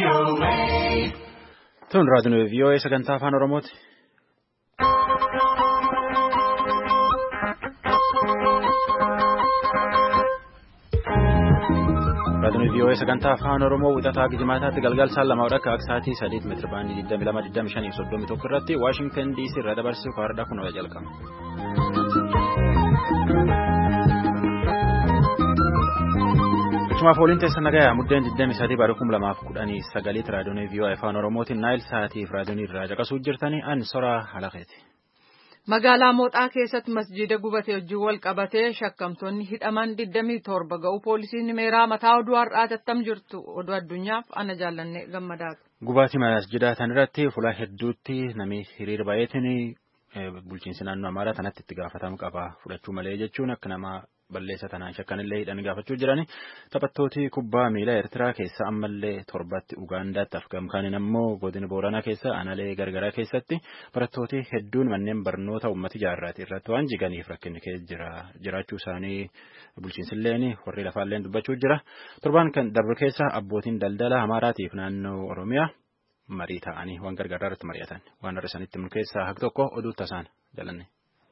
Tun raadiyoo VOA sagantaa afaan Oromooti. Raadiyoo VOA sagantaa afaan Oromoo wixataa Gijimaataatti galgal saan lama akka sa'aatii 3 meetira baandii 22:25 irratti Washington DC irraa dabarsu kaardhaa kunoo jalqaba. Akkuma fooliin teessan nagayaa muddeen 23 bara 2019 raadiyoo VOA afaan Oromootiin Naayil Saatiif raadiyoo irraa caqasuu jirtanii an soraa halaqeeti. Magaalaa Mooxaa keessatti masjiida gubatee wajjin wal qabatee shakkamtoonni hidhaman 27 ga'u poolisiin meeraa mataa oduu har'aa tattam jirtu oduu addunyaaf ana jaallanne gammadaatu. Gubaatii masjiidaa tanirratti fuula hedduutti namni hiriira baay'eetiin bulchiinsi naannoo Amaaraa tanatti itti gaafatamu qaba fudhachuu malee jechuun akka nama balleessa tanaan shakkanillee hidhanii gaafachuu jirani. Taphattooti kubbaa miilaa Eertiraa keessa ammallee torbatti Ugaandaatti Afgaamkaaniin ammoo godina Booranaa keessa aanalee gargaraa keessatti barattooti hedduun manneen barnoota uummata ijaarraati irratti waan jiganiif rakkinni keessa jiraachuu isaanii bulchiinsilleen warri lafaalleen dubbachuu jira. Torbaan kan darbe keessa abbootiin daldala Amaaraatiif naannoo Oromiyaa marii ta'anii waan gargaaraa irratti mari'atan waan hir'isanitti mun keessaa haq tokko oduu tasaan jalanne.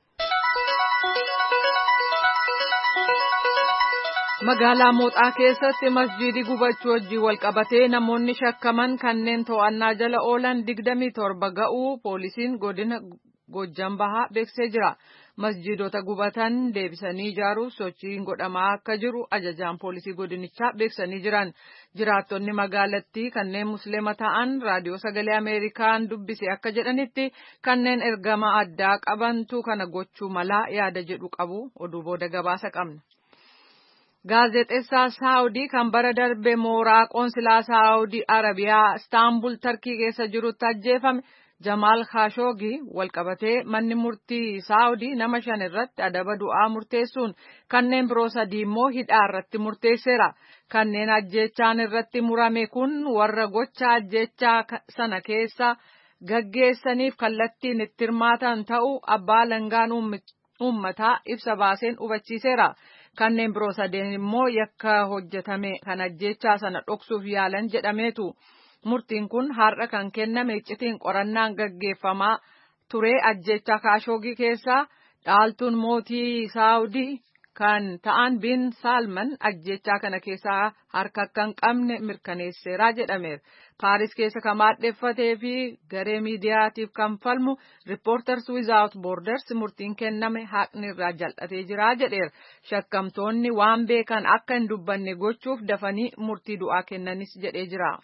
Magaalaa Mooxaa keessatti masjiidi gubachuu wajjin wal qabatee namoonni shakkaman kanneen to'annaa jala oolan 27 ga'uu poolisiin godina Gojjam Bahaa beeksisee jira. Masjiidota gubatan deebisanii ijaaruuf sochiin godhamaa akka jiru ajajaan poolisii godinichaa beeksisanii jiran. Jiraattonni magaalattii kanneen musliima ta'an raadiyoo sagalee Ameerikaan dubbise akka jedhanitti kanneen ergama addaa qabantu kana gochuu malaa yaada jedhu qabu. Oduu booda gabaasa qabna. Gaazexeessaa Saawudii kan bara darbe mooraa qoonsilaa Saawudii Arabiyaa Istaanbul Tarkii keessa jirutti ajjeefame Jamaal Khashoggi walqabatee manni murtii Saawudii nama 5 irratti adaba du'aa murteessuun kanneen biroo 3 immoo hidhaa irratti murteesseera. Kanneen ajjeechaan irratti murame kun warra gocha ajjeechaa sana keessa gaggeessaniif kallattiin itti hirmaatan ta'uu abbaa alangaan uummataa ibsa baaseen hubachiiseera. Kanneen biroo 3 immoo yakka hojjetame kan ajjeechaa sana dhoksuuf yaalan jedhameetu. Murtiin kun har'a kan kenname iccitiin qorannaan gaggeeffamaa ture ajjeechaa Khashoggi keessaa dhaaltuun mootii Saawudii kan ta'an bin Salman ajjeechaa kana keessaa harka akka hin qabne mirkaneesseera jedhameera. Paaris keessa kan maadheffatee fi garee miidiyaatiif kan falmu Reporters Without Borders murtiin kenname haqni irraa jal'atee jira jedheera. Shakkamtoonni waan beekan akka hin dubbanne gochuuf dafanii murtii du'aa kennanis jedhee jira.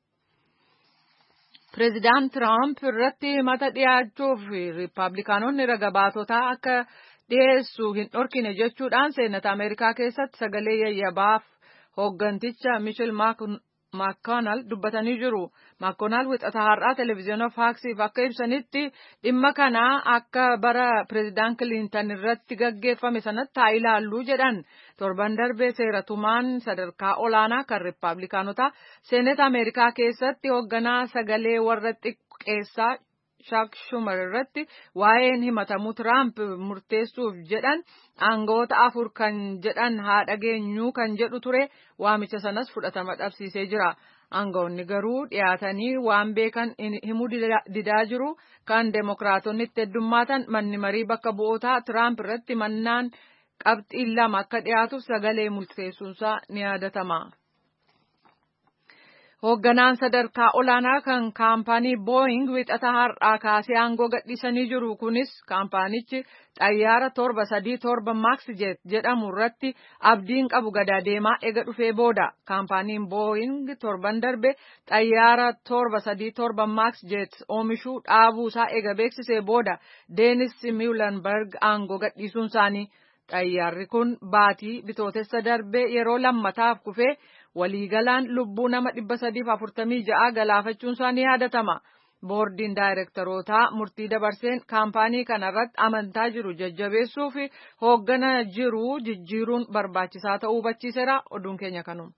Pireezidaant Tiraamp irratti himata dhiyaachuuf Riippaabilikaanonni raga baatotaa akka dhiyeessu hin dhorkine jechuudhaan seenata Ameerikaa keessatti sagalee yayyabaaf hoogganticha Michel Maakoonaal dubbatanii jiru. Maakoonaal wixata har'aa televezyiina Faaksiif akka ibsanitti dhimma kana akka bara pireezidaant Kiliintan irratti gaggeeffame sanatti haa ilaalluu jedhan. Torban darbee seeratumaan sadarkaa olaanaa kan Riippaabilikaanotaa seenata Ameerikaa keessatti hoogganaa sagalee warra xiqqeessaa Chuck Schumer irratti waa'een himatamuu Tiraamp murteessuuf jedhan aangawoota 4 kan jedhan haa dhageenyu kan jedhu ture waamicha sanas fudhatama dhabsiisee jira. Aangawoonni garuu dhiyaatanii waan beekan himuu didaa jiru. Kan Deemokiraatonni itti heddummaatan manni marii bakka bu'ootaa Tiraamp irratti mannaan qabxiin 2 akka dhiyaatuuf sagalee murteessuunsaa ni yaadatama. Hoogganaan sadarkaa olaanaa kan kaampaanii Boeing wixata har'aa kaasee aangoo gadhiisanii jiru. Kunis kaampaanichi xayyaara 737 Max Jet jedhamu irratti abdiin qabu gada deemaa ega dhufee booda. Kaampaaniin Boeing torban darbe xayyaara 737 Max Jet oomishuu dhaabuusaa ega beeksisee booda Deenis Muilenburg aangoo gadhiisuun isaanii. Xayyaarri kun baatii bitootessa darbee yeroo lammataaf kufee waliigalaan lubbuu nama 346 galaafachuun isaa ni yaadatama. Boordiin daayirektarootaa murtii dabarseen kaampaanii kanarratti amantaa jiru jajjabeessuu fi hooggana jiru jijjiiruun barbaachisaa ta'uu hubachiiseera. Oduun keenya kanuma.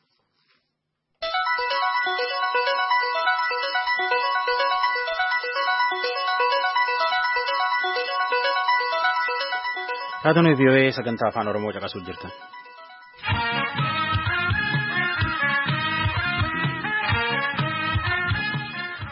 Raadiyoo VOA sagantaa afaan Oromoo caqasuu jirtan.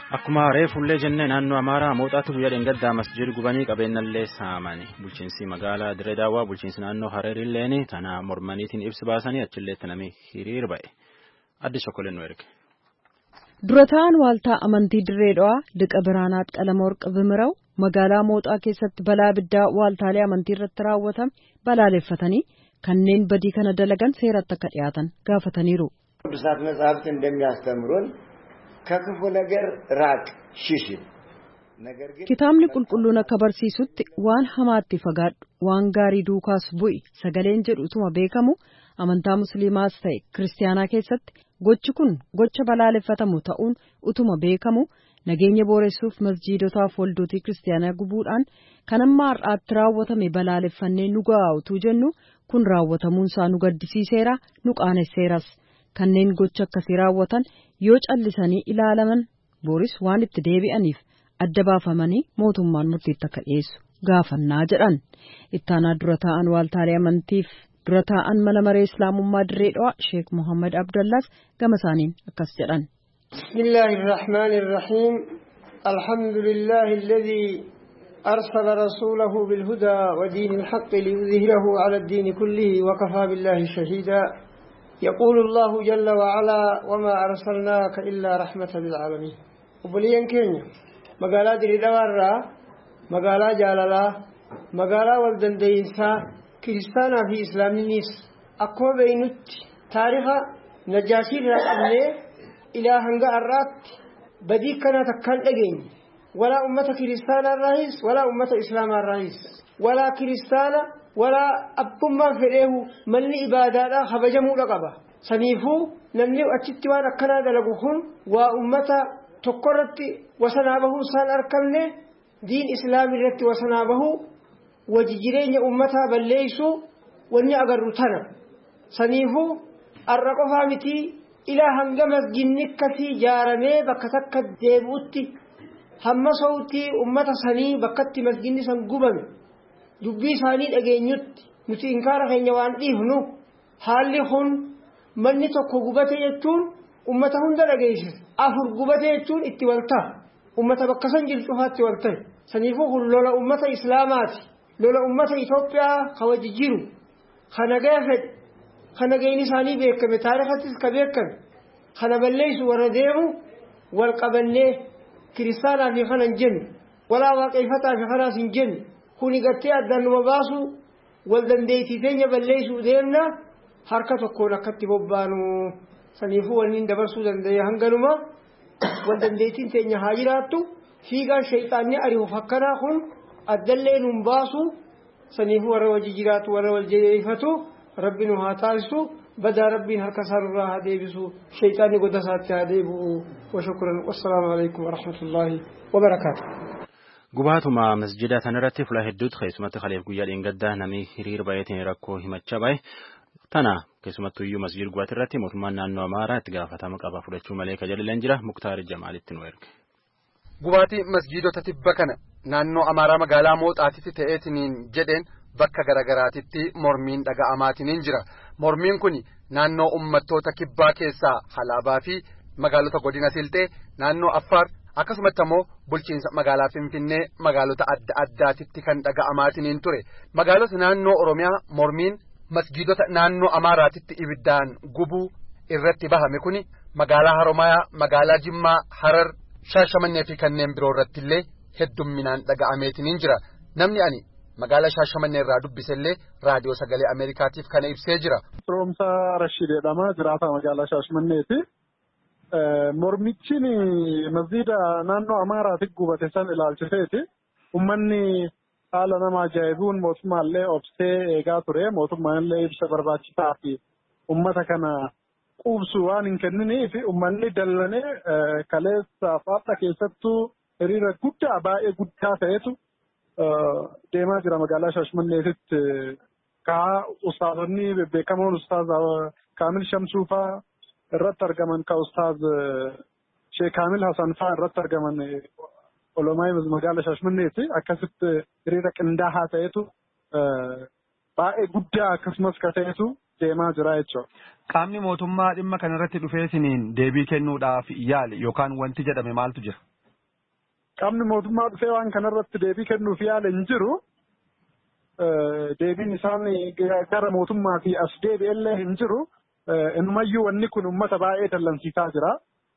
Akkuma reefullee jennee naannoo Amaaraa mooxaatu guyyaa dheengaddaa masjid gubanii qabeenyallee saamani. Bulchiinsi magaalaa Dirree Daawwaa bulchiinsi naannoo Hareerilleen tana mormaniitiin ibsi baasanii achilleetti namni hiriir ba'e. Addi Shokoleen nu erge. Durataan waaltaa amantii Dirree Dhawaa Liqa Biraanaat Qalamoorq Bimiraw magaalaa mooxaa keessatti balaa abiddaa waaltaalee amantii irratti raawwatame balaaleffatanii kanneen badii kana dalagan seeratti akka dhiyaatan gaafataniiru. ቅዱሳት መጻሕፍት እንደሚያስተምሩን ከክፉ ነገር ራቅ ሽሽ ነገር ግን kitaabni qulqulluun akka barsiisutti waan hamaatti fagaadhu waan gaarii duukaas bu'i sagaleen jedhu utuma beekamu amantaa musliimaas ta'e kiristaanaa keessatti gochi kun gocha balaaleffatamu ta'uun utuma beekamu nageenya booressuuf masjiidotaaf waldootii kiristaanaa gubuudhaan kan amma har'aatti raawwatame balaaleffannee nu ga'aawtuu jennu kun raawwatamuun isaa nu gaddisiiseera nu qaanesseeras. Kanneen gocha akkasii raawwatan yoo callisanii ilaalaman booris waan itti deebi'aniif adda baafamanii mootummaan murtiitti akka dhiyeessu gaafannaa jedhan. Ittaanaa dura taa'an waaltaalee amantiif dura taa'an mana maree islaamummaa Dirree Dhawaa Sheek Muhammad Abdallaas gama isaaniin akkas jedhan. Bismillahirrahmanirrahiim. Alhamdulillahi alladhi arsala rasuulahu bilhudaa wa diinil haqqi liyudhhirahu ala ad-diini kullihi wa kafaa billahi shahiidaa. يقول الله جل وعلا وما أرسلناك إلا رحمة للعالمين. وبليان كينيا مقالا دري دوارا مقالا جالالا مقالا والدن دينسا كريستانا في إسلام النيس أكو بينت تاريخ نجاشي رأبني إلى هنگا الرات بدي كانت تكال أجين ولا أمة كريستانا الرئيس ولا أمة إسلام الرئيس ولا كريستانا ولا أبما فريه من إبادة خبجمو لقبا سنيفو نمني أتشتوان أكنا دلقوهم وأمة تقرت وسنابه سان أركلني دين إسلام الرت وسنابه وججرين أمتها بليسو وني أقرتنا سنيفو الرقفة متي إلى هنجمس جنك في جارمي بكتك ديبوتي هم صوتي أمة سني بكت مسجن سنقبمي dubbii isaanii dhageenyutti nuti inkaara keenya waan dhiifnu haalli kun manni tokko gubate jechuun ummata hunda dhageessisa afur gubate jechuun itti waltaa ummata bakka san jiru cufaatti waltaa saniifuu kun lola ummata islaamaati lola ummata Itoophiyaa kawaji jiru kana gaafadhe kana gayni isaanii beekame taarifattis ka beekame kana balleessu warra deemu wal qabannee kiristaanaa fi kana hin jennu walaa waaqeffataa fi kanaas hin jennu kuni gattee addaan numa baasu wal dandeettii teenya balleessuu deemna harka tokkoon akkatti bobbaanu saniifuu wanni dabarsuu danda'e hanganuma wal dandeettiin teenya haa jiraattu fiigaan shayxaanni ari'uuf akkanaa kun addallee nun baasu saniifuu warra wajji jiraatu warra wal jeefatu rabbi nu haa taasisu badaa rabbiin harka isaanirraa haa deebisu shayxaanni goda isaatti haa deebi'u wa shukran wassalaamu alaikum wa rahmatullaahi wa barakaatuh. Gubaatuma masjida tanarratti fuula hedduutti keessumatti kaleef guyyaa dheengaddaa namni hiriir baay'ateen rakkoo himachaa bahe tana keessumattuu iyyuu masjid gubaat irratti mootummaan naannoo Amaaraa itti gaafatama qaba fudhachuu malee kajajilan jira Muktaar Jamaalitti nu erge. Gubaatii masjidota tibba kana naannoo Amaaraa magaalaa mooxaatitti ta'eetiniin jedheen bakka garagaraatitti mormiin dhaga'amaatiniin jira. Mormiin kun naannoo uummattoota kibbaa keessaa Halaabaa fi magaalota godina Siltee naannoo Affaar akkasumatti ammoo bulchiinsa magaalaa Finfinnee magaalota adda addaatitti kan dhaga'amaatiniin ture. Magaalota naannoo Oromiyaa mormiin masjidota naannoo Amaaraatitti ibiddaan gubuu irratti bahame kuni magaalaa Haromayaa, magaalaa Jimmaa, Harar, Shaashamannee fi kanneen biroo irratti illee heddumminaan dhaga'ameetiniin jira. Namni ani magaalaa Shaashamannee irraa dubbisellee raadiyoo sagalee Ameerikaatiif kana ibsee jira. Firoomsaa Rashid jedhama jiraataa magaalaa Shaashamanneeti. Mormichiin masjida naannoo Amaaraatti gubate san ilaalchiseeti. Uummanni haala nama ajaa'ibuun mootummaallee obsee eegaa ture. Mootummaallee ibsa barbaachisaa fi uummata kana quubsu waan hin kenniniif uummanni dallanee kaleessa faadha keessattuu hiriira guddaa baay'ee guddaa ta'etu deemaa jira magaalaa Shaashamanneetitti. Kaa ustaazonni beekamoon ustaaz Kaamil Shamsuufaa irratti argaman ka ustaaz Sheekh Kaamil Hasan faa irratti argaman olomaay magaalaa Shaashamanneeti akkasitti hiriira qindaa'aa ta'etu baay'ee guddaa akkasumas ka ta'etu deemaa jira jechuudha. Qaamni mootummaa dhimma kanarratti dhufeetiniin deebii kennuudhaaf yaali yookaan wanti jedhame maaltu jira? qaamni mootummaa dhufee waan kanarratti deebii kennuuf yaala hin jiru. Deebiin isaan gara mootummaatii as deebi'ellee hin jiru. Inumayyuu wanni kun uummata baay'ee dallansiisaa jira.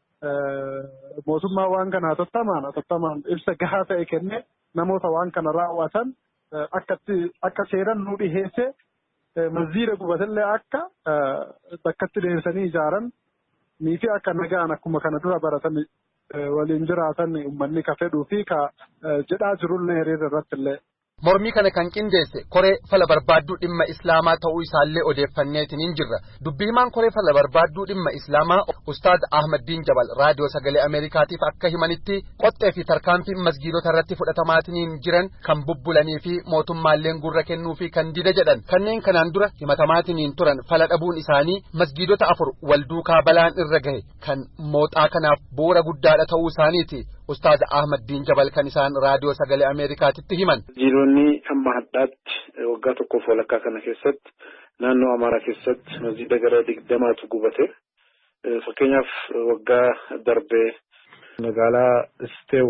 Mootummaa waan kana hatattamaan ibsa gahaa ta'e kenne namoota waan kana raawwatan akka seeran nu dhiheesse masjiida gubatellee akka bakkatti deebisanii ijaaran fi akka nagaan akkuma kana dura baratan waliin jiraatan uummanni ka fedhuu fi ka jedhaa jirullee hiriira irratti illee. Mormii kana kan qindeesse koree fala barbaadduu dhimma islaamaa ta'uu isaallee odeeffanneetiin hin jirra. Dubbii himaan koree fala barbaadduu dhimma islaamaa Ustaaz Ahmaddiin Jabal raadiyoo sagalee Ameerikaatiif akka himanitti qoxxee fi tarkaanfii masgiidota irratti fudhatamaatiin jiran kan bubbulanii fi mootummaalleen gurra kennuu fi kan dida jedhan. Kanneen kanaan dura himatamaatiin turan fala dhabuun isaanii masgiidota 4 wal duukaa balaan irra gahe kan mooxaa kanaaf bu'uura guddaadha ta'uu isaaniiti. Ustaaz Ahmaddiin Jabal kan isaan raadiyoo sagalee Ameerikaatitti himan. Jiroonni amma haddaatti waggaa tokkoof walakkaa kana keessatti naannoo Amaaraa keessatti masjiida gara 20tu gubate. Fakkeenyaaf waggaa darbee magaalaa Isteew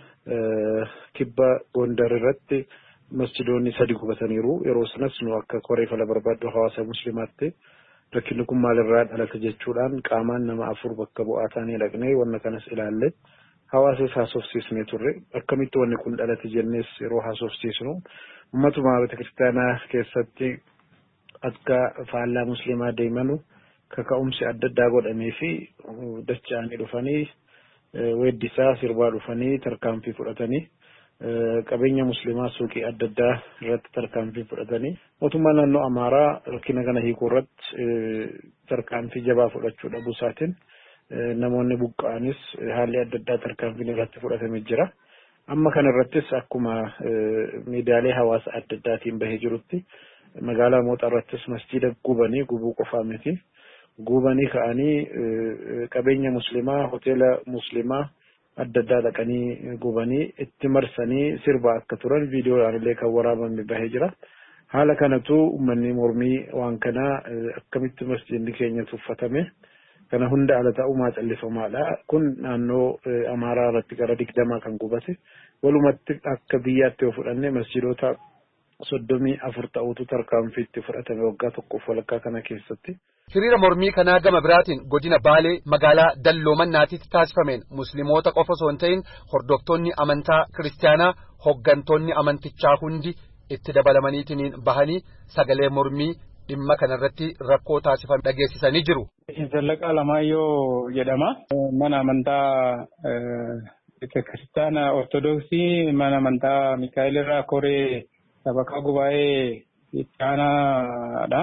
kibba Gondar irratti masjidoonni 3 gubataniiru. Yeroo sanas nu akka koree fala barbaaddu hawaasa musliimaatti rakkinni kun maalirraa dhalate jechuudhaan qaamaan nama 4 bakka bu'aa ta'anii dhaqnee wanna kanas ilaalle. Hawaasa haasofsiisnee turre akkamitti wanni kun dhalate jennees yeroo haasofsiisnu ummatuma kiristaanaa keessatti akka faallaa musliimaa deemanu kaka'umsi adda addaa godhamee fi dacha'anii dhufanii weeddisaa sirbaa dhufanii tarkaanfii fudhatanii qabeenya musliimaa suuqii adda addaa irratti tarkaanfii fudhatanii mootummaa naannoo Amaaraa rakkina kana hiikuu irratti tarkaanfii jabaa fudhachuu dhabuu isaatiin namoonni buqqa'anis haalli adda addaa tarkaanfiin irratti fudhatamee jira. Amma kana irrattis akkuma miidiyaalee hawaasa adda addaatiin bahee jirutti magaalaa Mooxaa irrattis masjiida gubuu qofaa miti. Gubanii ka'anii qabeenya musliimaa hoteela musliimaa adda addaa dhaqanii gubanii itti marsanii sirbaa akka turan viidiyoodhaan illee kan waraabame bahee jira. Haala kanatu uummanni mormii waan kanaa akkamitti masjiidni keenya tuffatame. Kana hunda ala ta'umaa callifamaadha. Kun naannoo Amaaraa irratti gara 20 kan gubate. Walumatti akka biyyaatti yoo fudhanne masjiidota 34 ta'utu tarkaanfiitti fudhatame waggaa tokkoof walakkaa kana keessatti. Hiriira mormii kanaa gama biraatiin godina Baalee magaalaa Dalloomannaatitti taasifameen musliimoota qofa osoo hin ta'in hordoftoonni amantaa kiristaanaa hoggantoonni amantichaa hundi itti dabalamaniitiin bahanii sagalee mormii dhimma kanarratti rakkoo taasifame dhageessisanii jiru. Zallaqaa Lamaayyoo jedhama. Mana amantaa kiristaana ortodoksii mana amantaa Mikaa'el irraa koree sabakaa gubaa'ee ittaanaadha.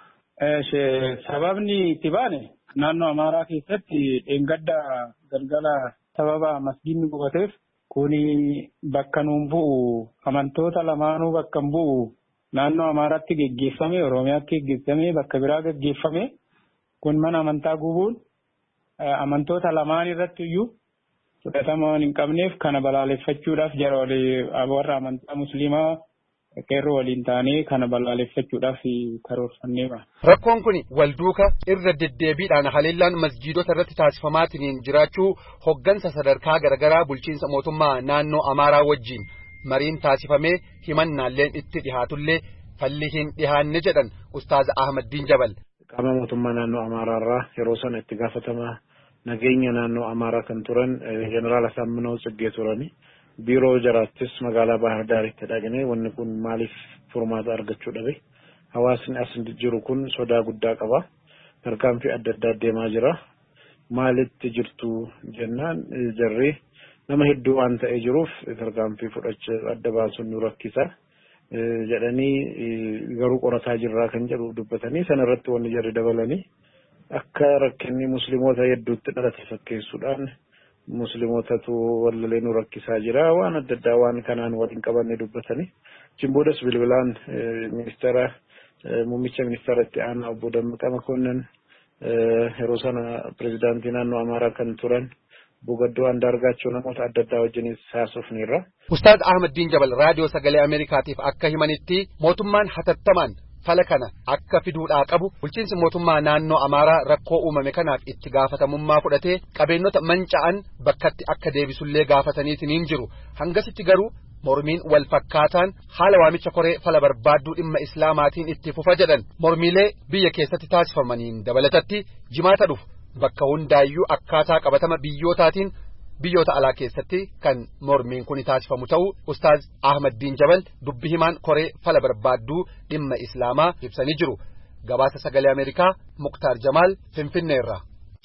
Sababni itti baane naannoo Amaaraa keessatti dheengadda galgala sababa masgiidni gubateef kuni bakka nuun bu'u amantoota lamaanuu bakka hin bu'u. Naannoo Amaaraatti geggeeffame, Oromiyaatti geggeeffame, bakka biraa geggeeffame. Kun mana amantaa gubuun amantoota lamaan irratti iyyuu fudhatama waan hin qabneef kana balaaleffachuudhaaf warra amantaa musliimaa qeerroo waliin taanee kana balaaleffachuudhaaf karoorfannee ba'a. Rakkoon kun walduuka irra deddeebiidhaan haleellaan masjiidota irratti taasifamaatiin jiraachuu hoggansa sadarkaa garaagaraa bulchiinsa mootummaa naannoo Amaaraa wajjin mariin taasifamee himannaalleen itti dhihaatullee falli hin dhihaanne jedhan Ustaaz Ahmaddiin Jabal. Qaama mootummaa naannoo Amaaraarraa yeroo sana itti gaafatamaa nageenya naannoo Amaaraa kan turan Jeneraal Asaminoo Tsiggee turani. Biiroo jaraattis magaalaa Bahar Daaritti dhaqnee wanni kun maaliif furmaata argachuu dhabe? Hawaasni as jiru kun sodaa guddaa qaba. Tarkaanfii adda addaa deemaa jira. Maalitti jirtu jennaan jarri nama hedduu waan ta'ee jiruuf tarkaanfii fudhachuu adda baasuun nu rakkisa. Jedhanii garuu qorataa jirraa kan jedhu dubbatanii sanarratti wanni jarri dabalanii akka rakkinni musliimoota hedduutti dhalate fakkeessuudhaan musliimootatu wallalee nu rakkisaa jira waan adda addaa waan kanaan waliin qabanne dubbatanii Jimboodhas bilbilaan ministeera muummicha ministeera itti aanaa obbo Dammaqaa Makonnin yeroo sana pirezidaantii naannoo Amaaraa kan turan Bugaddoo Andaargaachoo namoota adda addaa wajjinis haasofneerra. Ustaaz Ahmaddiin Jabal raadiyoo sagalee Ameerikaatiif akka himanitti mootummaan hatattamaan fala kana akka fiduudhaa qabu bulchiinsi mootummaa naannoo Amaaraa rakkoo uumame kanaaf itti gaafatamummaa fudhatee qabeenyota manca'an bakkatti akka deebisullee gaafataniitiin jiru hangasitti garuu mormiin wal fakkaataan haala waamicha koree fala barbaadduu dhimma islaamaatiin itti fufa jedhan mormiilee biyya keessatti taasifamaniin dabalatatti jimaata dhufu bakka hundaayyuu akkaataa qabatama biyyootaatiin biyyoota alaa keessatti kan mormiin kun taasifamu ta'uu Ustaaz Ahmaddiin Jabal dubbi himaan koree fala barbaadduu dhimma islaamaa ibsanii jiru. Gabaasa sagalee Ameerikaa Muktaar Jamaal Finfinneerraa.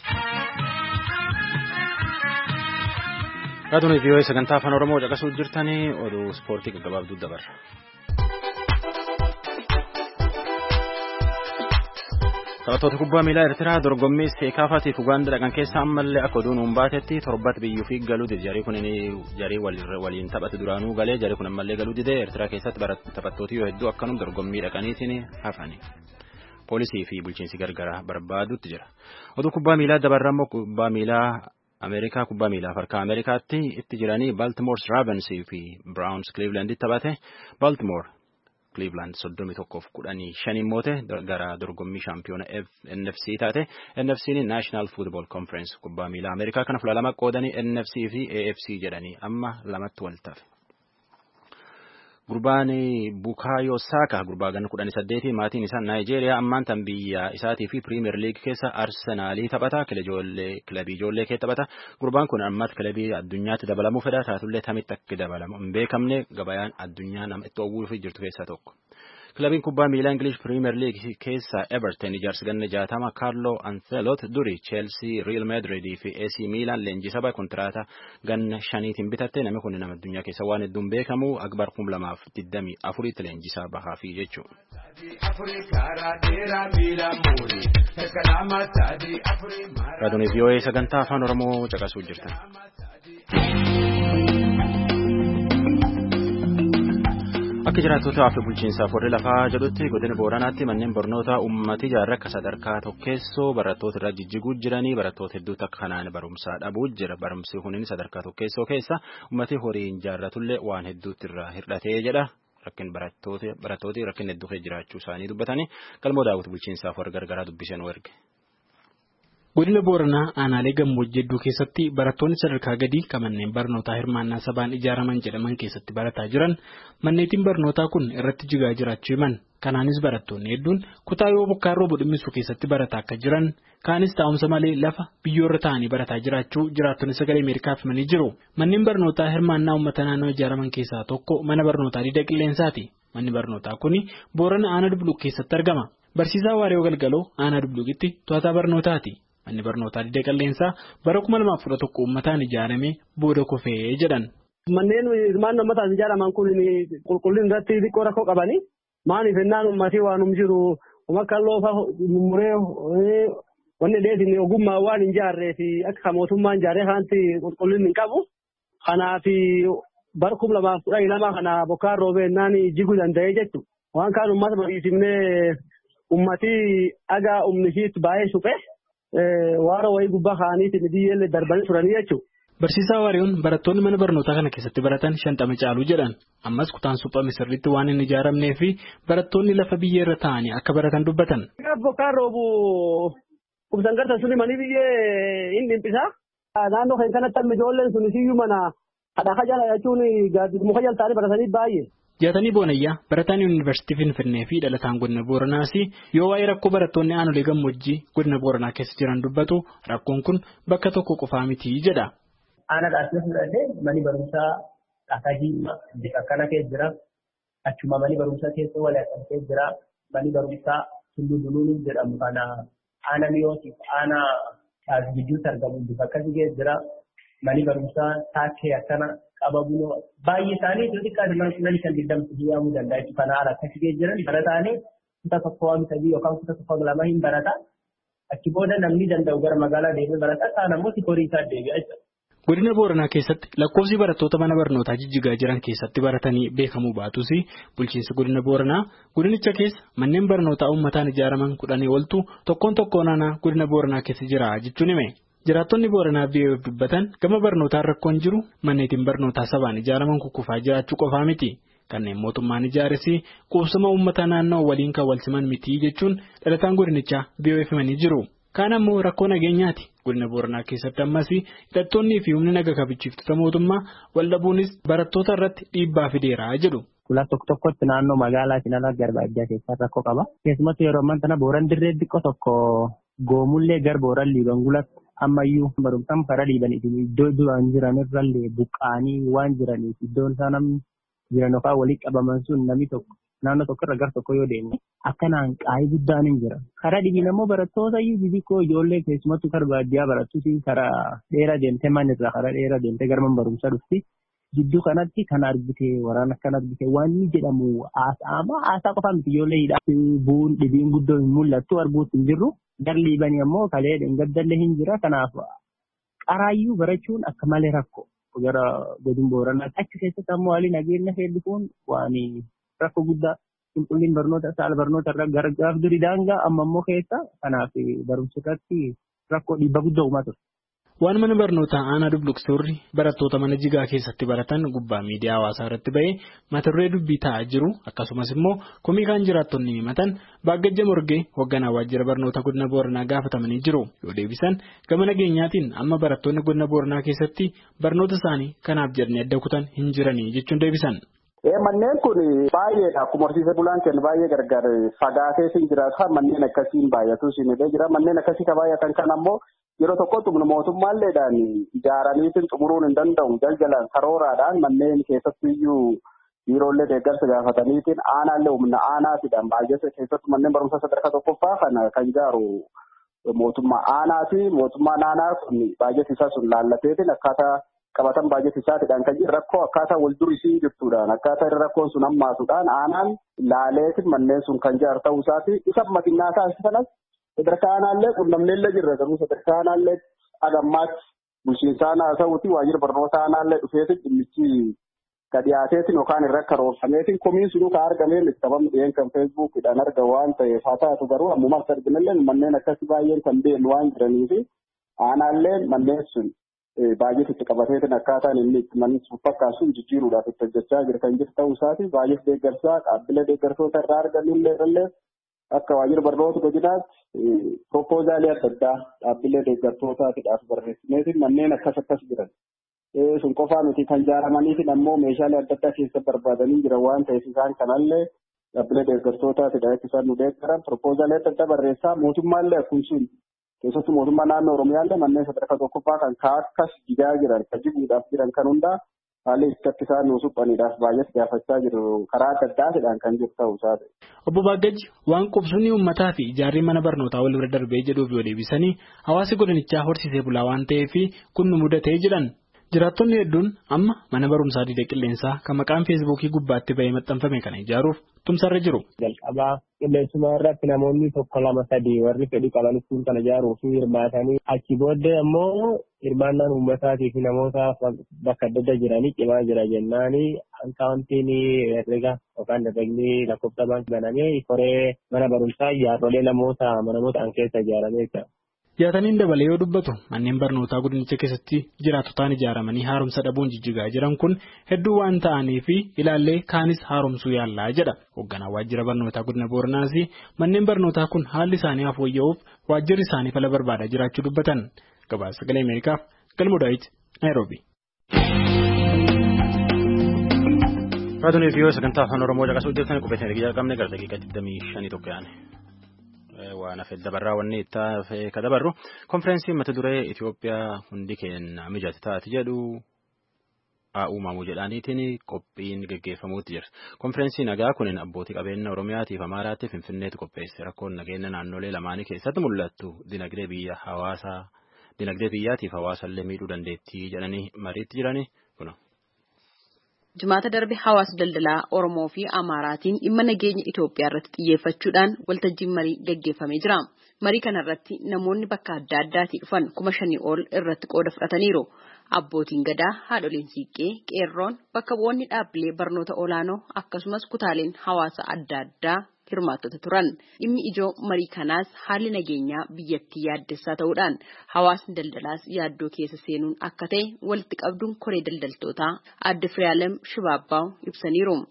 Raadiyoo VOA sagantaa afaan Oromoo caqasuu jirtanii oduu ispoortii gaggabaabduu dabarra. Taphattoota kubbaa miilaa Eertiraa dorgommii seekaafaatiif Ugaandaa dhaqan keessa ammallee akka oduun uumbatetti torbat biyyuu fi galuu dide jarii kun jarii waliin taphate duraanuu galee jarii kun ammallee galuu dide Eertiraa keessatti taphattooti yoo hedduu akkanum dorgommii dhaqaniitiin hafani. Poolisii fi bulchiinsi gargaraa barbaadutti jira. Oduu kubbaa miilaa dabarra immoo kubbaa miilaa Ameerikaa kubbaa miilaa farkaa Ameerikaatti itti jiranii Baltimore Ravens fi Browns Cleveland taphate Baltimore Cleveland 31-15 moote gara dorgommii shaampiyoona NFC taate NFC'n National Football Conference kubbaa miilaa Ameerikaa kana fuula lama qoodanii NFC fi AFC jedhanii amma lamatti wal tafe. Gurbaan Bukayo Saka gurbaa ganna 18 maatiin isaa Nigeria ammaan tan biyya isaatii fi Premier League keessa Arsenalii taphata kilabii ijoollee keessa taphata gurbaan kun ammaatti kilabii addunyaatti dabalamuu fedha taatullee tamitti akka dabalamu hin beekamne gabayaan addunyaa nama itti oowwuu fi jirtu keessaa tokko. Kilabiin kubbaa miilaa English Premier League keessa Everton ijaarsa ganna 60 Carlo Ancelotti duri Chelsea, Real Madrid fi AC Milan leenjisaba kontraata ganna 5tiin bitatte namni kun nama addunyaa keessa waan hedduun beekamu Akbar 2024 leenjisaa bahaa fi jechuudha. Raadiyoo VOA sagantaa afaan Oromoo caqasuu jirtan. Akka jiraattota fi bulchiinsaaf warri lafaa jedhutti godina Booranaatti manneen barnootaa uummatii ijaarraa akka sadarkaa tokkeessoo barattoota irra jijjiguu jiranii barattoota hedduutu akka kanaan barumsaa dhabuu jira. Barumsi kunin sadarkaa tokkeessoo keessa uummatii horiin ijaarratullee waan hedduutti irraa hir'atee jedha. Rakkin barattooti rakkin hedduu jiraachuu isaanii dubbatanii galmoo daawwatu bulchiinsaaf warra gargaaraa dubbiseen erge. Godina Booranaa aanaalee gammoojjii hedduu keessatti barattoonni sadarkaa gadii kan manneen barnootaa hirmaannaa sabaan ijaaraman jedhaman keessatti barataa jiran manneetiin barnootaa kun irratti jigaa jiraachuu himan. Kanaanis barattoonni hedduun kutaa yoo bokkaan roobu dhimmisuu keessatti barataa akka jiran kaanis taa'umsa malee lafa biyyoorra taa'anii barataa jiraachuu jiraattonni sagalee Ameerikaaf himanii jiru. Manneen barnootaa hirmaannaa uummata naannoo ijaaraman keessaa tokko mana barnootaa Diida Qilleensaati. Manni barnootaa kuni Boorana aanaa Dubluq keessatti argama. Barsiisaa Waariyoo Galgaloo aanaa Dubluqitti to'ataa barnootaati. Manni barnootaa Diida Qilleensaa bara 2011 uummataan ijaarame booda kufee jedhan. Manneen hirmaannaa uummataan ijaaraman kun qulqullina irratti xiqqoo rakkoo qabani. Maaliif ennaan uummatii waan jiru akka loofa muree wanni dheedhiin ogummaa waan hin ijaarree fi akka mootummaan ijaarree kanatti qulqullinni hin qabu. Kanaaf bara 2012 kana bokkaan roobee ennaan jiguu danda'ee jechuudha. Waan kaan uummata mariisifnee uummatii dhagaa humnishiitti baay'ee suphee. Waara wayii gubbaa kaaniitiin biyyeellee darbanii turanii jechuudha. Barsiisaa Waariyoon barattoonni mana barnootaa kana keessatti baratan 50 caaluu jedhan. Ammas kutaan suphame sirriitti waan hin ijaaramnee fi barattoonni lafa biyyee irra taa'anii akka baratan dubbatan. Bokkaan roobu kubsan gartan suni manii biyyee hin dhimpisaa. Naannoo kan kanatti amma ijoolleen sun siyyuu mana hadhaa jala jechuun muka jala taa'anii baratanii baay'ee. Jaatanii Boonayyaa barataan Yuunivarsiitii Finfinnee fi dhalataan godina Booranaas yoo waa'ee rakkoo barattoonni aanolee gammoojjii godina Booranaa keessa jiran dubbatu rakkoon kun bakka tokko qofaa miti jedha. Aanaa dhaasee fudhatee mani barumsaa Dhakajii bifa akkana keessa jira. Achuma mani barumsaa keessa walii keessa jira. Mani barumsaa Tulluu Duluun jedhamu kana aanaa miyootiif aanaa gidduutti argamu bifa akkasii keessa jira. Mani barumsaa taakkee akkana qababunoo baay'ee isaanii iddoo xiqqaa diimaa kan digdamtu hiyyaamuu danda'a jechuudha. Kana haala akkasii keessa jiran barataanii kutaa tokko waan sadii yookaan kutaa tokko lama hin barata. Achi booda namni danda'u gara magaalaa deemee barata. Kaan ammoo horii isaa deebi'a jechuudha. Godina Booranaa keessatti lakkoofsi barattoota mana barnootaa jijjigaa jiran keessatti baratanii beekamuu baatus bulchiinsi godina Booranaa godinicha keessa manneen barnootaa uummataan ijaaraman 10 oltu tokkoon aanaa godina Booranaa keessa jira jechuun hime. Jiraattonni Booranaa biyya dubbatan gama barnootaan rakkoon jiru manneetiin barnootaa sabaan ijaaraman kukkufaa jiraachuu qofaa miti. kanneen mootummaan ijaares quubsama uummata naannoo waliin kan wal siman miti jechuun dhalataan godinichaa BOF himanii jiru. Kaan ammoo rakkoo nageenyaati. Godina Booranaa keessatti ammas hidhattoonnii fi humni naga kabachiiftota mootummaa wal dhabuunis barattoota irratti dhiibbaa fideera jedhu. Kula tokkotti naannoo magaalaa Sinalaa Garbaajjaa keessatti rakkoo qaba. Keessumattuu yeroo ammaa kana Booran dirree xiqqoo tokko goomullee gar Booran Liibanguulatti ammayyuu barumsaan karaa dhiibaniitiin iddoo duraan jiran irrallee buqqaanii waan jiraniif iddoon isaa namni jiran yookaan walitti qabaman sun namni tokko naannoo tokko irra gar tokko yoo deemne akkanaan qaayii guddaan hin jira. Karaa dhibiin ammoo barattoota xixiqqoo ijoollee keessumattuu karaa baadiyyaa barattuuti karaa dheeraa deemtee manirraa karaa dheeraa deemtee garman barumsa dhufti. Jidduu kanatti kan argite waraana kan argite waan jedhamu haasaa qofaa miti ijoollee hidhaa bu'uun dhibiin guddoo hin mul'attu arguutti hin jirru. Gar Liibanii ammoo kalee gaddalle hin jira. Kanaaf qaraayyuu barachuun akka malee rakkoo gara godina Booranaa achi keessatti ammoo haalli nageenya hedduun waan rakkoo guddaa qulqullina barnoota saala barnoota irra gargaaf durii daangaa amma ammoo keessa kanaaf barumsa irratti rakkoo dhiibbaa guddaa uumaa ture. Waan mana barnootaa aanaa Dubluqsoorri barattoota mana jigaa keessatti baratan gubbaa miidiyaa hawaasaa irratti ba'ee mata duree dubbii ta'aa jiru akkasumas immoo komii kaan jiraattonni himatan Baagajja Morgee hoogganaa waajjira barnoota godina Booranaa gaafatamanii jiru yoo deebisan gama nageenyaatiin amma barattoonni godina Booranaa keessatti barnoota isaanii kanaaf jedhanii adda kutan hin jiranii jechuun deebisan. Manneen kun baay'eedha. Akkuma horsiisee bulaan kennu baay'ee gargar fagaatee siin jiraatu manneen akkasiin baay'atu siin jira. Manneen akkasii kan baay'atan kan ammoo yeroo tokkotti mootummaalleedhaan ijaaraniitiin xumuruun hin danda'u. Jaljalaan karooraadhaan manneen keessatti iyyuu biiroolee deeggarsa gaafataniitiin aanaallee humna aanaatiidhaan baay'ate keessatti manneen barumsa sadarkaa tokkoffaa kana kan ijaaru mootummaa aanaati. Mootummaan aanaa kun baay'ate isaa sun laallateetiin akkaataa qabatan baay'ate isaatiidhaan kan jiru rakkoo akkaataa wal durii jirtuudhaan akkaataa irra rakkoon sun hammaatuudhaan aanaan laaleetiin manneen sun kan ijaaru ta'uu isaati. Isa makiinaa taasisanas sadarkaa aanaallee qunnamneellee jirra garuu sadarkaa aanaallee agammaatti bulchiinsa aanaa ta'uuti waajjira barnoota aanaallee dhufeetiin dhimmichi ka dhiyaateetiin yookaan irra karoorfameetiin komiin sunuu ka argameen itti qabamni dhiyeen kan feesbuukidhaan arga waan ta'eef haa taatu garuu ammuma akka arginallee manneen akkasii baay'een kan beeknu waan jiraniifi aanaallee manneen sun baay'ee itti qabateetiin akkaataan inni itti manni sun fakkaatu jijjiiruudhaaf itti hojjechaa jira kan jiru ta'uu isaati baay'ee deeggarsaa dhaabbilee deeggartoota irraa arganillee irrallee akka waajjira barnoota godinaatti proposaalii adda addaa dhaabbilee deeggartootaatiidhaaf barreessineetiin manneen akkas jiran. Sun qofaa miti kan ijaaramaniitiin ammoo meeshaalee adda addaa keessa barbaadanii jiran waan ta'eef isaan kanallee dhaabbilee deeggartootaatiidha akka isaan nu deeggaran proposaalii adda addaa barreessaa mootummaallee akkuma keessattuu mootummaa naannoo Oromiyaallee manneen sadarkaa tokkoffaa kan akkas jigaa jiran kan jiguudhaaf jiran kan hundaa haalli itti isaan nu suphaniidhaaf baay'ee gaafachaa jiru karaa adda addaatiidhaan kan jiru ta'uu isaati. Obbo Baagajji waan qubsumni uummataa fi ijaarri mana barnootaa wal bira darbee jedhuuf yoo deebisanii hawaasi godinichaa horsiisee bulaa waan ta'eef kun nu mudatee jedhan. Jiraattonni hedduun amma mana barumsaa Didee Qilleensaa kan maqaan feesbuukii gubbaatti bahee maxxanfame kana ijaaruuf tumsarra jiru. Jalqabaa qilleensuma irratti namoonni tokko lama sadii warri fedhii qaban kun kana ijaaruuf hirmaatanii achi booddee ammoo hirmaannaan uummataatii fi namoota bakka adda addaa jiranii cimaa jira jennaanii akkaawuntiin herrega yookaan herregni lakkoofsa baankii banamee koree mana barumsaa ijaarrolee namoota an keessa ijaaramee jira. Jaataniin dabalee yoo dubbatu manneen barnootaa godinicha keessatti jiraatotaan ijaaramanii haaromsa dhabuun jijjigaa jiran kun hedduu waan ta'aniif ilaallee kaanis haaromsuu yaallaa jedha. Hoogganaa waajjira barnootaa godina Booranaas manneen barnootaa kun haalli isaanii fooyya'uuf waajjirri isaanii fala barbaadaa jiraachuu dubbatan. Gabaasa Sagalee Ameerikaaf Galmoo Daawit Naayiroobi. Raadiyoo fi sagantaa afaan Oromoo caqasuu hojjetan qopheessanii dhaggeeffachaa qabne gara daqiiqaa 25 tokko yaane. Waan hafe dabarraa wanni itti ka dabarru konferensiin mata duree Itoophiyaa hundi keenya mijate taati jedhu uumamuu jedhaniitiin qophiin geggeeffamuutti jira. Konferensiin nagaa kunin abbootii qabeenya Oromiyaatiif Amaaraatiif Finfinneetti qopheesse rakkoon nageenya naannolee lamaanii keessatti mul'attu dinagdee biyyaatiif hawaasallee miidhuu dandeettii jedhanii mariitti jiranii kuna. Jimaata darbe hawaasa daldalaa Oromoo fi Amaaraatiin dhimma nageenya Itoophiyaa irratti xiyyeeffachuudhaan waltajjiin marii gaggeeffamee jira. Marii kanarratti namoonni bakka adda addaatii dhufan 5,000 ol irratti qooda fudhataniiru. Abbootiin gadaa, haadholiin siiqqee, qeerroon, bakka bu'oonni dhaabbilee barnoota olaanoo akkasumas kutaaleen hawaasa adda addaa hirmaattota turan. Dhimmi ijoo marii kanaas haalli nageenyaa biyyattii yaaddessaa ta'uudhaan hawaasni daldalaas yaaddoo keessa seenuun akka ta'e walitti qabduun koree daldaltootaa Aadde Firaalem Shibaabbaw ibsaniiru.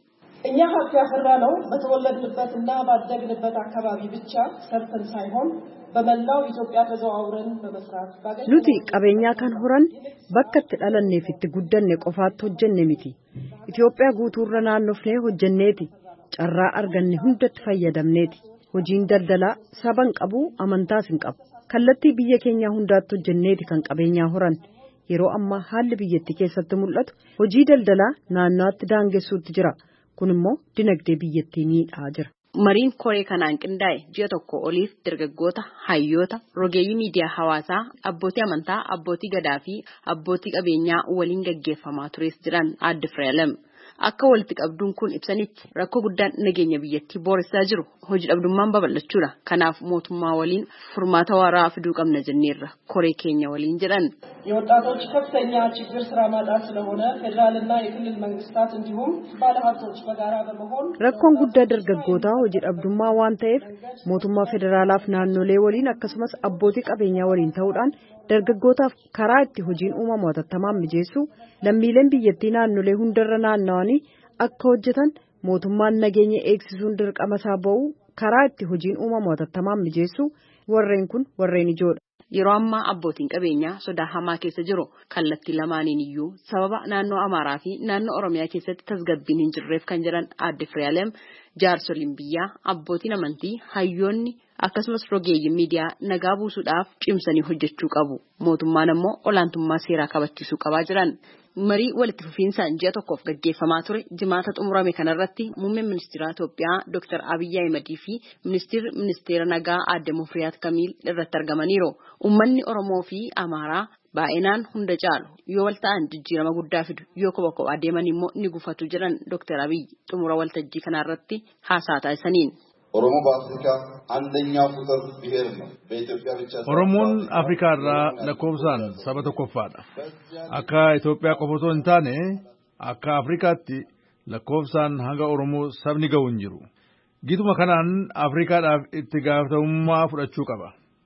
እኛ ሀብት ያፈራ ነው በተወለድንበትና ባደግንበት አካባቢ ብቻ ሰርተን ሳይሆን በመላው ኢትዮጵያ ተዘዋውረን በመስራት nuti qabeenyaa kan horan bakka itti dhalannee fi itti guddanne qofaatti hojjenne miti. Itoophiyaa guutuurra naannofnee hojjenneeti. Carraa arganne hundatti fayyadamneeti. Hojiin daldalaa saban qabu amantaas hin qabu. Kallattii biyya keenyaa hundaatti hojjenneeti kan qabeenyaa horan. Yeroo ammaa haalli biyyattii keessatti mul'atu hojii daldalaa naannaatti daangessuutti jira. Kun immoo dinagdee biyyattii miidhaa jira. Mariin koree kanaan qindaa'e ji'a tokko oliif dargaggoota, hayyoota, rogeeyyii miidiyaa hawaasaa, abbootii amantaa, abbootii gadaa fi abbootii qabeenyaa waliin gaggeeffamaa tures jiran Aadde Fireelam. Akka walitti qabduun kun ibsanitti rakkoo guddaan nageenya biyyattii booressaa jiru hojii dhabdummaan babal'achuudha. Kanaaf mootummaa waliin furmaata waaraa fiduu qabna jenneerra koree keenya waliin jedhan. የወጣቶች ከፍተኛ ችግር ስራ ማጣት ስለሆነ ፌደራልና የክልል መንግስታት እንዲሁም ባለሀብቶች በጋራ በመሆን rakkoon guddaa dargaggootaa hojii dhabdummaa waan ta'eef mootummaa federaalaaf naannolee waliin akkasumas abbootii qabeenyaa waliin ta'uudhaan dargaggootaaf karaa itti hojiin uumamu hatattamaan mijeessu lammiileen biyyattii naannolee hundarra naannawanii akka hojjetan mootummaan nageenya eegsisuun dirqama isaa ba'u karaa itti hojiin uumamu hatattamaan mijeessu warreen kun warreen ijoodha. Yeroo ammaa abbootiin qabeenyaa sodaa hamaa keessa jiru kallattii lamaaniin iyyuu sababa naannoo Amaaraa fi naannoo Oromiyaa keessatti tasgabbiin hin jirreef kan jedhan Aadde Fireelam jaarsoliin biyyaa abbootiin amantii hayyoonni akkasumas rogeeyyiin miidiyaa nagaa buusuudhaaf cimsanii hojjechuu qabu. Mootummaan ammoo olaantummaa seeraa kabachiisuu qabaa jiran. Marii walitti fufiinsaan ji'a tokkoof gaggeeffamaa ture jimaata xumurame kanarratti muummeen ministeera Itoophiyaa Dr. Abiyyi Ahimad fi ministeera nagaa Aadde Mufriyaat Kamiil irratti argamaniiru. Uummanni Oromoo fi Amaaraa baay'inaan hunda caalu yoo wal ta'an jijjiirama guddaa fidu yoo kophaa adeeman immoo ni gufatu jedhan Dr. Abiyyi xumura waltajjii kanarratti haasaa taasisaniin. ኦሮሞ በአፍሪካ አንደኛው ቁጥር ብሔር ነው። በኢትዮጵያ ብቻ ኦሮሞን አፍሪካ ራ ለኮብሳን ሰበ ተኮፋዳ አካ ኢትዮጵያ ቆፎቶ እንታኔ አካ አፍሪካቲ ለኮብሳን ሀጋ ኦሮሞ ሰብኒ ገውን ጅሩ ጊቱማ ከናን አፍሪካ ዳፍ ኢትጋፍተውማ ፍረቹ ቀባ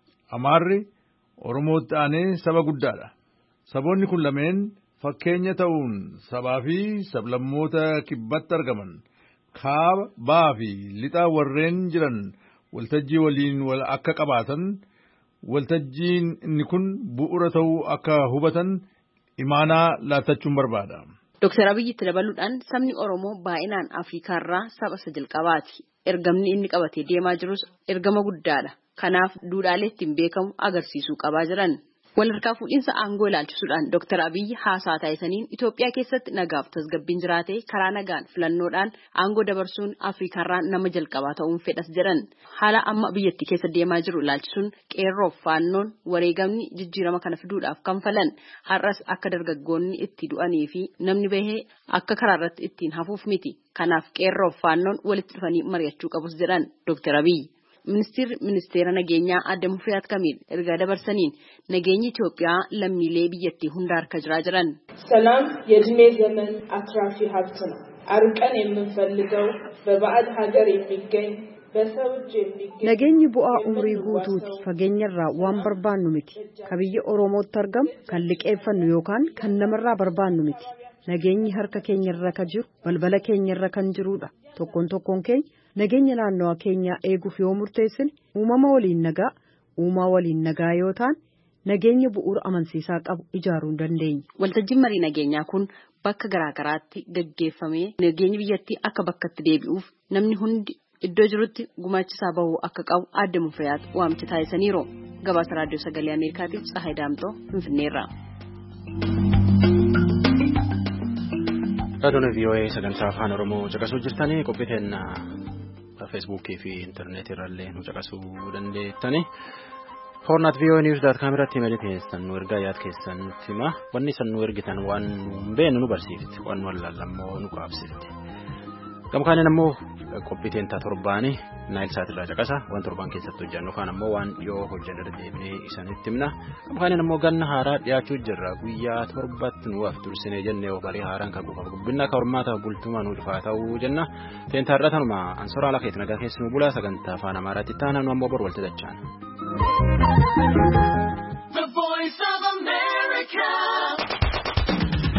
አማሪ ኦሮሞ ጣኔ ሰበ ጉዳዳ ሰቦኒ ኩን ለሜን ፈኬኘ ተውን ሰባፊ ሰብለሞተ ኪበት አርገመን kaaba baafi lixaa warreen jiran waltajjii waliin wal akka qabaatan waltajjiin inni kun bu'uura ta'uu akka hubatan imaanaa laattachuun barbaada. Dr. Abiyyi itti dabaluudhaan sabni Oromoo baay'inaan Afriikaarraa saba isa jalqabaati. Ergamni inni qabatee deemaa jirus ergama guddaadha. Kanaaf duudhaalee ittiin beekamu agarsiisuu qabaa jiran. Walharkaa fuudhinsa aangoo ilaalchisuudhaan Dr. Abiyyi haasaa taasisaniin Itoophiyaa keessatti nagaaf tasgabbiin jiraatee karaa nagaan filannoodhaan aangoo dabarsuun Afriikaarraa nama jalqabaa ta'uun fedhas jedhan. Haala amma biyyattii keessa deemaa jiru ilaalchisuun qeerroof faannoon wareegamni jijjiirama kana fiduudhaaf kan falan har'as akka dargaggoonni itti du'anii fi namni bahee akka karaarratti ittiin hafuuf miti. Kanaaf qeerroof faannoon walitti dhufanii mari'achuu qabus jedhan Dr. Abiyyi. Ministeera nageenyaa Aadde Mufriyaat Kamiil ergaa dabarsaniin nageenyi Itoophiyaa lammiilee biyyattii hunda harka jiraa jiran. ሰላም የእድሜ ዘመን አትራፊ ሀብት ነው። አርቀን የምንፈልገው በባዕድ ሀገር የሚገኝ በሰው እጅ የሚገኝ nageenyi bu'aa umrii guutuuti fageenyarraa waan barbaannu miti. Ka biyya Oromootti argamu kan liqeeffannu yookaan kan namarraa barbaannu miti. Nageenyi harka keenyarra ka jiru balbala keenyarra kan jirudha. Tokkoon keenya nageenya naannoo keenyaa eeguuf yoo murteessine uumama waliin nagaa uumaa waliin nagaa yoo ta'an nageenya bu'uura amansiisaa qabu ijaaruu dandeenya. Waltajjiin marii nageenyaa kun bakka garaagaraatti gaggeeffamee nageenyi biyyattii akka bakkatti deebi'uuf namni hundi iddoo jirutti gumaachisaa bahuu akka qabu Aadde Mufriyaat waamicha taasisaniiru. Gabaasa Raadiyoo Sagalee Ameerikaatiif Tsahaay Daamtoo Finfinneerraa. Raadiyoon VOA sagantaa afaan Oromoo caqasuu jirtanii qophiiteen feesbuukii fi intarneetii irrallee nu caqasuu dandeettanii. Hornaat VOA News.com irratti imeelii keessan nu ergaa yaad keessan nutti hima. Wanni isan nu ergitan waan nu beenu nu barsiifti. Waan nu wallaallammoo nu qaabsifti. Gamkaaniin ammoo qophiiteen torbaanii Naayil irraa caqasa. Waan torbaan keessatti hojjannu kaan ammoo waan dhiyoo hojjannu deebinee isanitti himna. Gamkaaniin ammoo ganna haaraa dhiyaachuu jirra. Guyyaa torbatti nu aftursinee jennee barii haaraan kan guufamu. Gubbinna akka hormaata bultumaa nu dhufaa ta'uu jenna. Teentarratanuma ansoraa lafa nagaa keessi nu bulaa sagantaa afaan Amaaraatti taana nu ammoo bor walta dachaan.